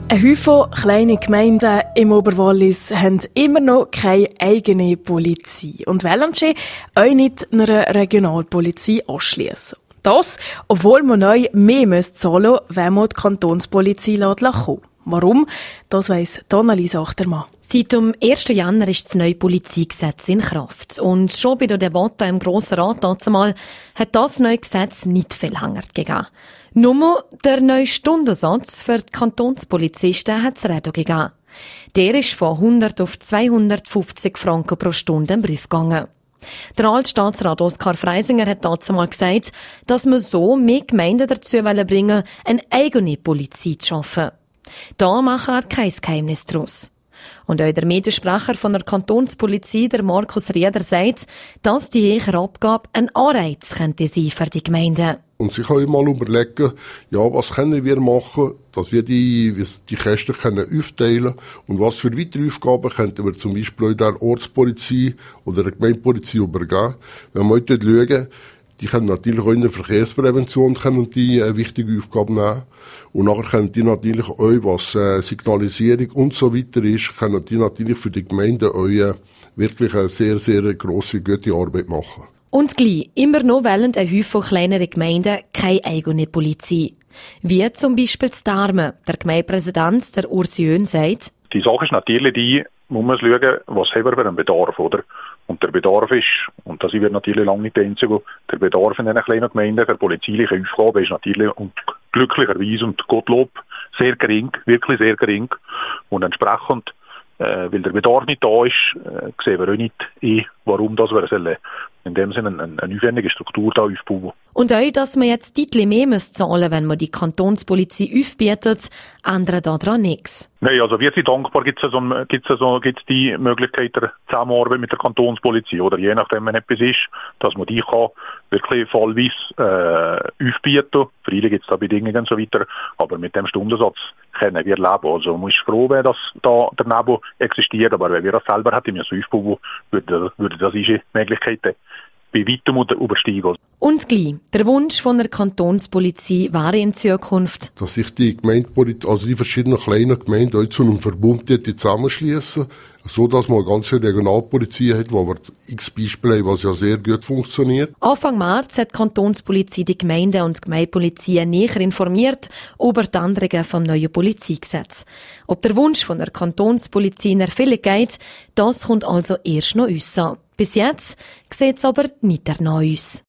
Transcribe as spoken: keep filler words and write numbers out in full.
Ein Haufen kleine Gemeinden im Oberwallis haben immer noch keine eigene Polizei und wollen sie auch nicht einer Regionalpolizei anschliessen. Das, obwohl man neu mehr zahlen müsste, wenn man die Kantonspolizei kommen. Warum? Das weiss Annelies Achtermann. Seit dem ersten Januar ist das neue Polizeigesetz in Kraft. Und schon bei der Debatte im Grossen Rat dazumal hat das neue Gesetz nicht viel Hänger gegeben. Nur der neue Stundensatz für die Kantonspolizisten hat es Reden gegeben. Der ist von hundert auf zweihundertfünfzig Franken pro Stunde im Brief gegangen. Der Altstaatsrat Oskar Freisinger hat dazu mal gesagt, dass man so mehr Gemeinden dazu bringen wollen, eine eigene Polizei zu schaffen. Da macht er kein Geheimnis daraus. Und auch der Mediensprecher von der Kantonspolizei, der Markus Rieder, sagt, dass die höhere Abgabe ein Anreiz könnte sein für die Gemeinden. Und sich auch mal überlegen, ja, was können wir machen, dass wir die, die Kosten können aufteilen und was für weitere Aufgaben könnten wir zum Beispiel auch der Ortspolizei oder der Gemeindepolizei übergeben. Wenn wir heute schauen, die können natürlich auch in der Verkehrsprävention können die äh, wichtige Aufgaben nehmen. Und nachher können die natürlich auch, was äh, Signalisierung und so weiter ist, können die natürlich für die Gemeinden auch äh, wirklich eine sehr, sehr grosse, gute Arbeit machen. Und gleich, immer noch wollen ein Haufen kleinere Gemeinden keine eigene Polizei. Wie zum Beispiel zu Darmen. Der Gemeindepräsident, der Urs Jön, sagt: Die Sache ist natürlich die, muss man schauen, was haben wir für einen Bedarf, oder? Und der Bedarf ist, und das wird natürlich lange nicht der einzige, der Bedarf in diesen kleinen Gemeinden für polizeiliche Aufgaben ist natürlich und glücklicherweise und Gottlob sehr gering, wirklich sehr gering. Und entsprechend, äh, weil der Bedarf nicht da ist, äh, sehen wir auch nicht, eh, warum das wir sollen. In dem Sinne eine, eine aufwendige Struktur da aufbauen. Und auch, dass man jetzt deutlich mehr zahlen muss, wenn man die Kantonspolizei aufbietet, ändert daran nichts. Nein, also wir sind dankbar, gibt es so, gibt's so, gibt's die Möglichkeit der Zusammenarbeit mit der Kantonspolizei, oder je nachdem, wenn etwas ist, dass man die kann wirklich fallweise äh, aufbieten. Freilich gibt es da Bedingungen und so weiter, aber mit dem Stundensatz können wir leben. Also man ist froh, wenn das da daneben existiert, aber wenn wir das selber hätten, wir es aufbauen, würde, würde das diese Möglichkeiten bei weitem übersteigen. Und gleich, der Wunsch von der Kantonspolizei wäre in Zukunft, dass sich die Gemeindepolizei, also die verschiedenen kleinen Gemeinden auch zu einem Verbund zusammenschließen, so dass man eine ganze Regionalpolizei hat, wo wir x Beispiele haben, was ja sehr gut funktioniert. Anfang März hat die Kantonspolizei die Gemeinden und die Gemeindepolizei näher informiert über die Änderungen vom neuen Polizeigesetz. Ob der Wunsch von der Kantonspolizei in Erfüllung geht, das kommt also erst noch uns an. Bis jetzt sieht es aber nicht danach aus.